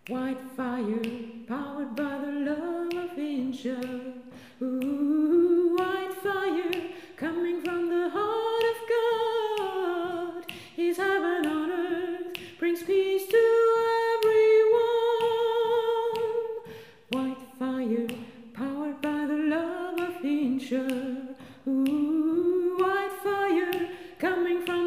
White fire, powered by the love of Inja. Ooh, white fire, coming from the heart of God. His heaven on earth brings peace to everyone. White fire, powered by the love of Inja. Ooh, white fire, coming from